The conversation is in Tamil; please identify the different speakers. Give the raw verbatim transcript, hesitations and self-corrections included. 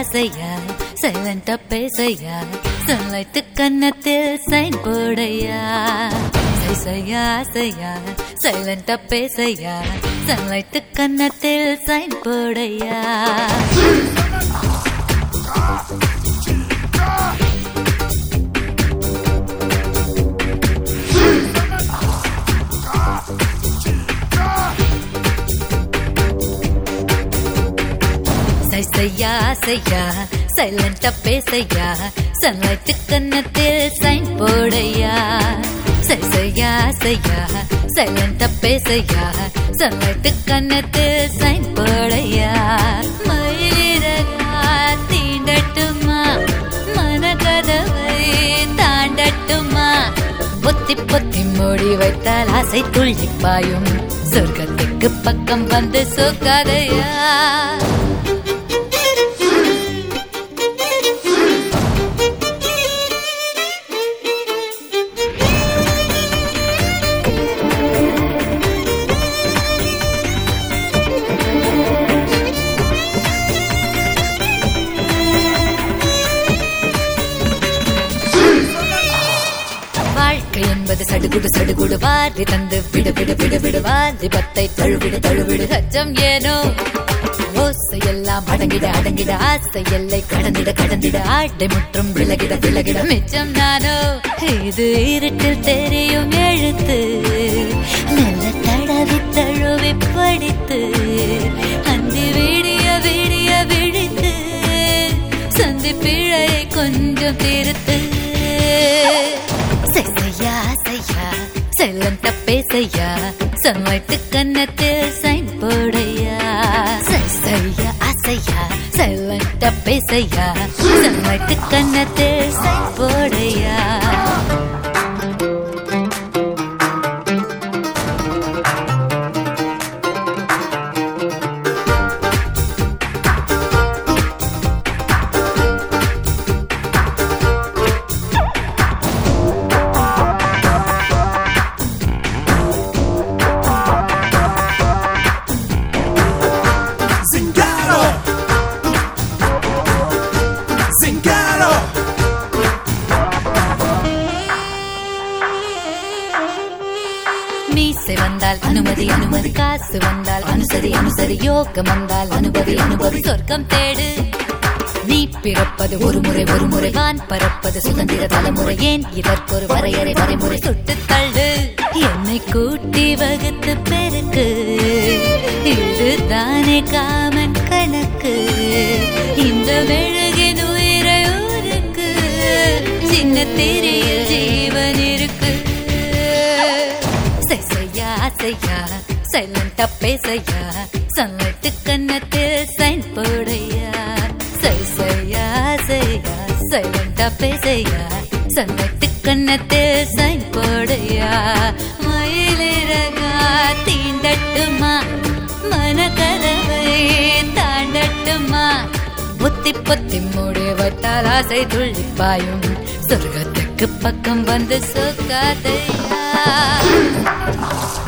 Speaker 1: ஆசையா சைலண்டா பேசையா சன்லைட்டு கன்னத்தில் சைன் போடையா சைசையா ஆசையா சைலண்டா பேசையா சன்லைட்டு கன்னத்தில் சைன் போடையா சைசையா ஆசையா சைலண்டா பேசையா சன்லைட்டு கன்னத்தில் சைன் போடையா சைசையா ஆசையா சைலண்டா பேசையா சன்லைட்டு கன்னத்தில் சைன் போடையா மயிலிறகா தீண்டட்டுமா மனக்கதவை தாண்டட்டுமா பொத்தி பொத்தி மூடி வைத்தால் ஆசை துள்ளி பாயும் சொர்க்கத்துக்கு பக்கம் வந்து சொக்காதையா வாழ்க்கை என்பது சடுகுடு சடுகுடு வாரி தந்து விடு விடு விடு விடு வாரி பத்தை தழுவிடு தழுவிடு சச்சம் ஏனோ ஓசை எல்லாம் அடங்கிட அடங்கிட ஆசை எல்லை கடந்திட கடந்திட ஆட்டை முற்றும் விலகிட விலகிட மிச்சம் நானோ இது இருட்டில் தெரியும் எழுத்து நல்ல தடவி தழுவி படித்து அந்தி விடிய விடிய விழித்து சந்தி பிழையை கொஞ்சம் திருத்து சைசையா ஆசையா சைலண்டா பேசையா சன்லைட்டு கன்னத்தில் சைன் போடையா சைசையா ஆசையா சைலண்டா பேசையா சன்லைட்டு கன்னத்தில் சைன் போடையா மீசை வந்தால் அனுமதி அனுமதி காசு வந்தால் அனுசரி அனுசரி யோகம் வந்தால் அனுபவி அனுபவி சொர்க்கம் தேடு நீ பிறப்பது ஒரு முறை ஒரு முறை வான் பறப்பது சுதந்திர தலைமுறை ஏன் இதற்கொரு வரையறை வரைமுறை சுட்டு தள்ளு என்னை கூட்டி வகுத்து பெருக்கு இதுதானே காமன் கணக்கு இந்த மெழுகின் உயிரை ஊருக்கு சின்ன திரையில் ஜீவன் இருக்கு சைசையா ஆசையா சைலண்டா பேசையா சன்லைட்டு கன்னத்தில் சைன் போடையா சைசையா ஆசையா சைலண்டா பேசையா சன்லைட்டு கன்னத்தில் சைன் போடையா மயிலிறகா தீண்டட்டுமா மனக்கதவை தாண்டட்டுமா பொத்தி பொத்தி மூடி வைத்தால் ஆசை துள்ளி பாயும் சொர்க்கத்துக்கு பக்கம் வந்து சொக்காதையா